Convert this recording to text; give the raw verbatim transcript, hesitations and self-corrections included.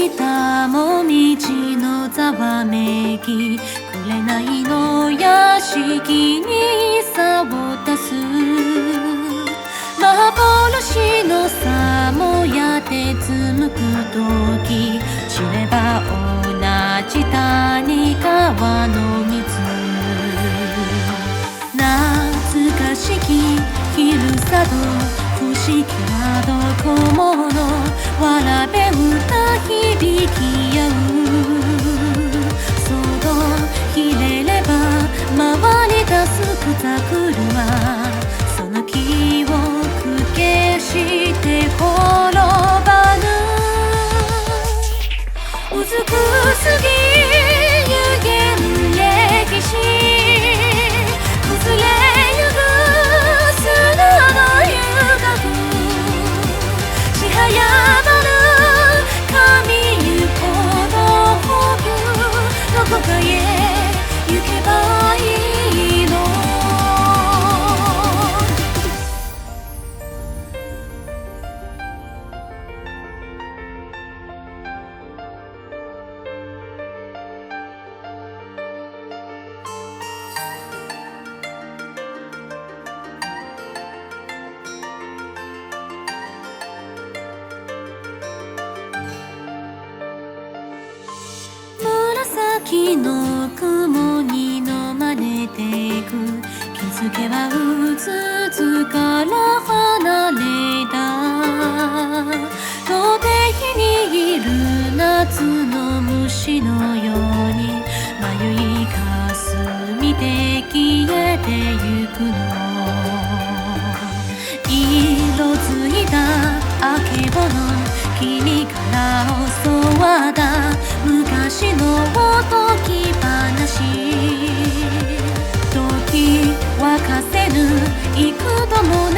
いたもみじのざわめき、紅の屋敷にさを出す。幻のさもやって紡く時、知れば同じ谷川の水。懐かしき昼さと不思議などこものわらべ歌響き合う。そのひれれば回り出す草くるは、その記憶決して滅ばぬ。美しぎゆげん歴史、崩れゆく砂の遊郭、しはやまる神ゆこの北、どこかへ行けばいいの。紫の雲に飲まれてく、気づけばうつつから離れた。土手にいる夏の虫のように、迷いかすみて消えてゆくの。色づいたあけぼの君から教わった昔のおとぎ話、時沸かせぬ幾度も